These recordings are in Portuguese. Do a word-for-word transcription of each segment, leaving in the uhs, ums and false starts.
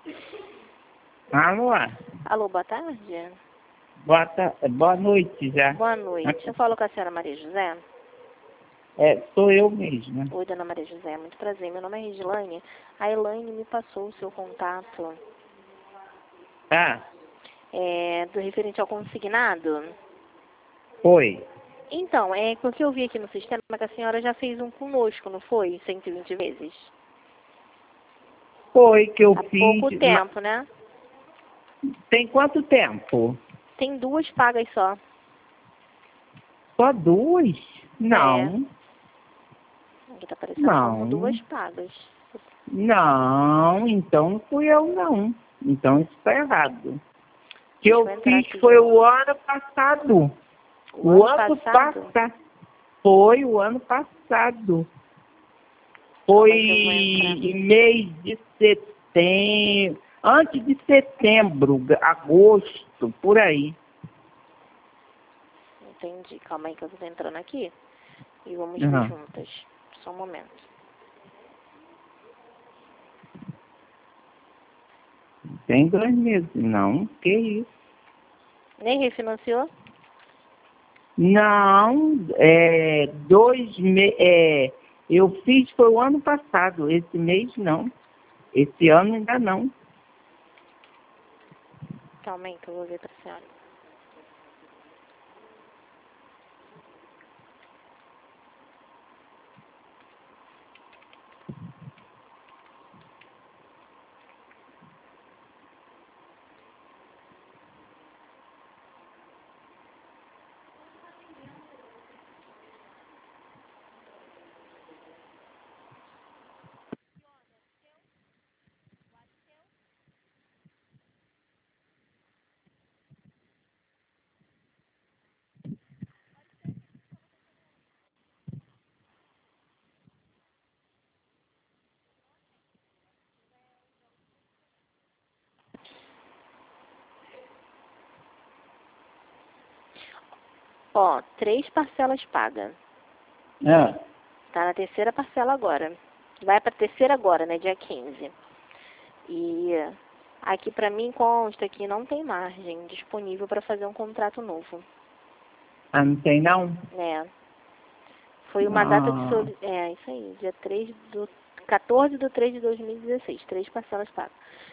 Alô? Alô, boa tarde. Boa, ta... boa noite já. Boa noite. Eu falo com a senhora Maria José. É, sou eu mesma. Oi, dona Maria José, muito prazer. Meu nome é Regilaine. A Elaine me passou o seu contato. Ah, É, do referente ao consignado. foi. Então, é porque eu vi aqui no sistema que a senhora já fez um conosco, não foi? cento e vinte vezes. Foi que eu Há fiz. pouco ma- tempo, né? Tem quanto tempo? Tem duas pagas só. Só duas? Não, Aqui tá aparecendo como não, duas pagas. não, então não fui eu não. Então isso está errado. Que Deixa eu eu entrar fiz aqui de foi novo. o ano passado. O, O ano ano passado? passado. Foi o ano passado. Calma Foi aí que eu vou entrar. em mês de setembro, antes de setembro, agosto, por aí. Entendi. Calma aí que eu tô entrando aqui. E vamos ver Uhum. juntas. Só um momento. Tem dois meses, não, que isso. Nem refinanciou? Não, é, dois meses, é, eu fiz foi o ano passado, esse mês não, esse ano ainda não. Calma aí que eu vou ver pra senhora. Ó, três parcelas pagas. Ah, Tá na terceira parcela agora. Vai pra terceira agora, né? Dia quinze. E aqui pra mim consta que não tem margem disponível pra fazer um contrato novo. ah, não tem não? Né? Foi uma data de Ah, soli... É, isso aí. Dia três do... quatorze de três de dois mil e dezesseis. Três parcelas pagas.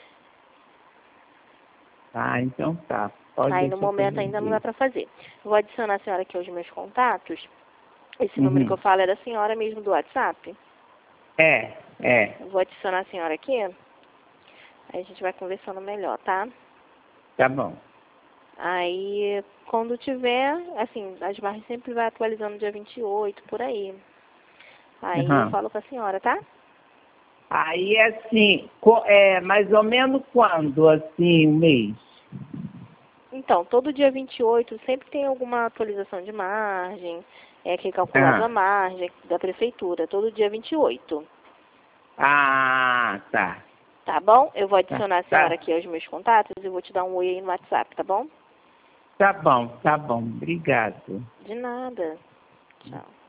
ah, então tá, pode Aí no deixar que eu momento ainda não dá ver. pra fazer. Vou adicionar a senhora aqui aos meus contatos. Esse número que Uhum. eu falo é da senhora mesmo do WhatsApp. É, é, Eu vou adicionar a senhora aqui. Aí a gente vai conversando melhor, tá? tá bom. Aí, quando tiver, assim, as margens sempre vai atualizando dia vinte e oito, por aí. Aí eu Uhum. falo com a senhora, tá? Aí, assim, co- é mais ou menos quando, assim, um mês? Então, todo dia vinte e oito sempre tem alguma atualização de margem, é que é calculado a Ah, margem da prefeitura, todo dia vinte e oito. ah, tá, Tá bom? Eu vou tá, adicionar a senhora tá, aqui aos meus contatos e vou te dar um oi aí no WhatsApp, tá bom? tá bom, tá bom, obrigado. De nada. Tchau.